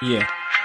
Yeah.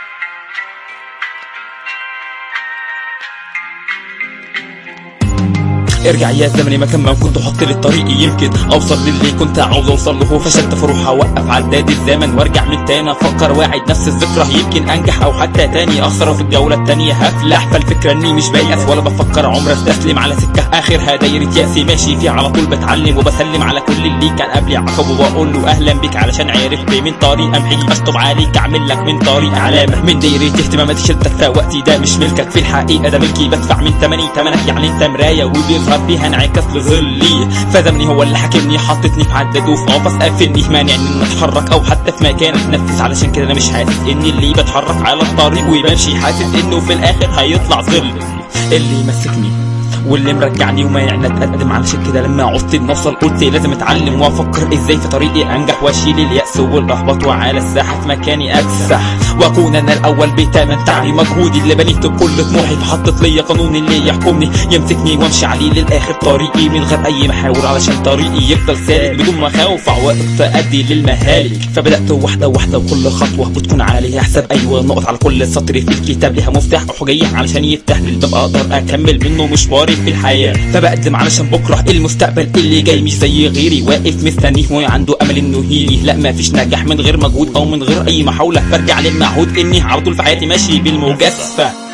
ارجع يا زمني مكان ما كنت حط لي الطريق يمكن اوصل للي كنت عاوز اوصل له، فشلت فاروح اوقف عداد الزمن وارجع من تاني افكر واعد نفس الذكرى، يمكن انجح او حتى تاني اخسر وفي الجوله التانيه هفلح. فالفكره اني مش بيأس ولا بفكر عمري استسلم على سكه اخرها دايره يأسي ماشي فيها على طول، بتعلم وبسلم على كل اللي كان قبلي عقب وبقول له اهلا بيك علشان عرفت من طريق امحي اشطب عليك اعمل لك من طريق علامه من دايره اهتماماتي شلتك فوقتي ده مش ملكك في الحقيقه ده ملكي بدفع من ثمنك يعني انت مرايه وبيظهر فيها انعكاس لظلي، فزمني هو اللي حاكمني حطتني في عداد وفي قفص قافلني مانعني ان اتحرك او حتى في مكان اتنفس، علشان كده انا مش حاسس اني اللي بتحرك على الطريق وبمشي حاسس انه في الاخر هيطلع ظل اللي يمسكني واللي مرجعني وما يعني اتقدم، علشان كده لما عوزت نوصل قلت لازم اتعلم وافكر ازاي في طريقي انجح واشيل اليأس والاحباط وعلى الساحه في مكاني اكسح واكون انا الاول بتمن تعبي مجهودي اللي بنيته بكل طموحي، فحطت ليا قانون اللي يحكمني يمسكني وامشي عليه للاخر طريقي من غير اي محاور علشان طريقي يفضل سالك بدون مخاوف عوائق تؤدي للمهالك. فبدات واحده واحده وكل خطوه بتكون عليها حساب، ايوه نقط على كل سطر في الكتاب ليها مفتاح وحجيه علشان يفتح لي الباب اقدر اكمل منه مشواري في الحياه. فبقدم علشان بكره المستقبل اللي جاي مش زي غيري واقف مستنيه وعنده امل انه يجي، لا ما فيش نجاح من غير مجهود او من غير اي محاوله، برجع للمعهود اني على طول في حياتي ماشي بالمجازفه.